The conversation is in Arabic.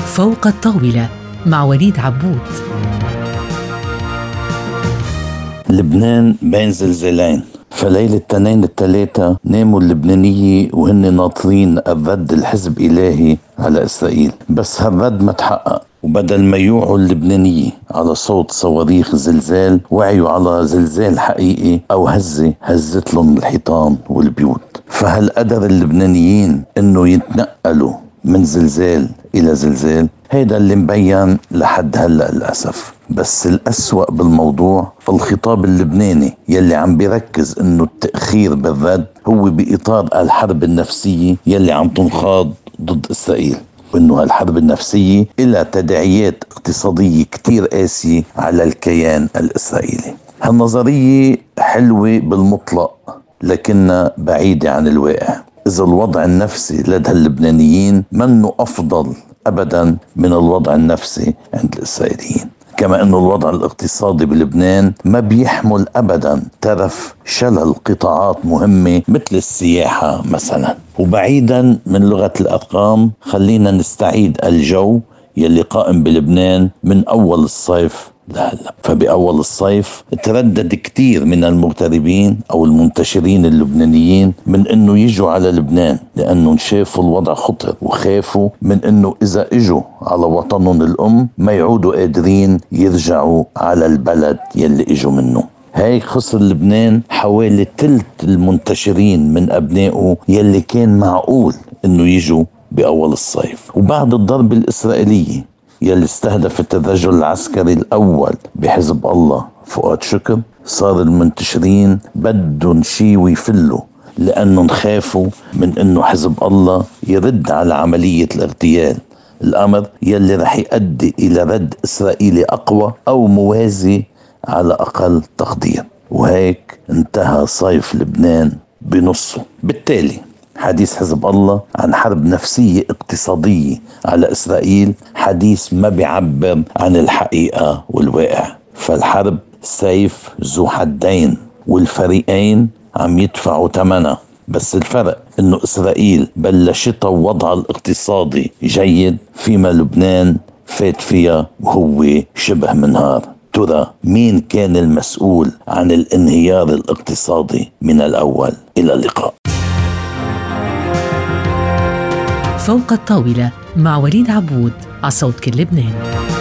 فوق الطاولة مع وليد عبود. لبنان بين زلزالين، فليلة التنين الثلاثة ناموا اللبنانية وهن ناطرين الرد الحزب إلهي على إسرائيل، بس هالرد ما تحقق، وبدل ما يوعوا اللبنانية على صوت صواريخ زلزال وعيوا على زلزال حقيقي أو هزة هزت لهم الحيطان والبيوت. فهل قدر اللبنانيين إنه يتنقلوا من زلزال إلى زلزال؟ هيدا اللي مبين لحد هلأ للأسف. بس الأسوأ بالموضوع فالخطاب اللبناني يلي عم بيركز إنه التأخير بالرد هو بإطار الحرب النفسية يلي عم تنخاض ضد إسرائيل، وإنه هالحرب النفسية إلى تداعيات اقتصادية كتير قاسية على الكيان الإسرائيلي. هالنظرية حلوة بالمطلق لكنها بعيدة عن الواقع. إذا الوضع النفسي لدى اللبنانيين منه أفضل أبدا من الوضع النفسي عند الإسرائيليين، كما أن الوضع الاقتصادي بلبنان ما بيحمل أبدا ترف شلل قطاعات مهمة مثل السياحة مثلا. وبعيدا من لغة الأرقام خلينا نستعيد الجو يلي قائم بلبنان من أول الصيف لهلا. فبأول الصيف تردد كتير من المغتربين أو المنتشرين اللبنانيين من أنه يجوا على لبنان، لأنه شافوا الوضع خطر وخافوا من أنه إذا إجوا على وطنهم الأم ما يعودوا قادرين يرجعوا على البلد يلي إجوا منه. هيك خسر لبنان حوالي ثلث المنتشرين من أبنائه يلي كان معقول أنه يجوا بأول الصيف. وبعد الضرب الإسرائيلية يلي استهدفت الرجل العسكري الأول بحزب الله فؤاد شكر، صار المنتشرين بدهم شي ويفلوا، لأنهم خافوا من أنه حزب الله يرد على عملية الاغتيال، الأمر يلي رح يؤدي إلى رد إسرائيلي أقوى أو موازي على أقل تقدير. وهيك انتهى صيف لبنان بنصه. بالتالي حديث حزب الله عن حرب نفسية اقتصادية على إسرائيل حديث ما بيعبر عن الحقيقة والواقع. فالحرب سيف ذو حدين والفريقين عم يدفعوا ثمنها، بس الفرق إنه إسرائيل بلشتها ووضعها الاقتصادي جيد، فيما لبنان فات فيها وهو شبه منهار. ترى مين كان المسؤول عن الانهيار الاقتصادي من الأول؟ إلى اللقاء. فوق الطاولة مع وليد عبود على صوت كل لبنان.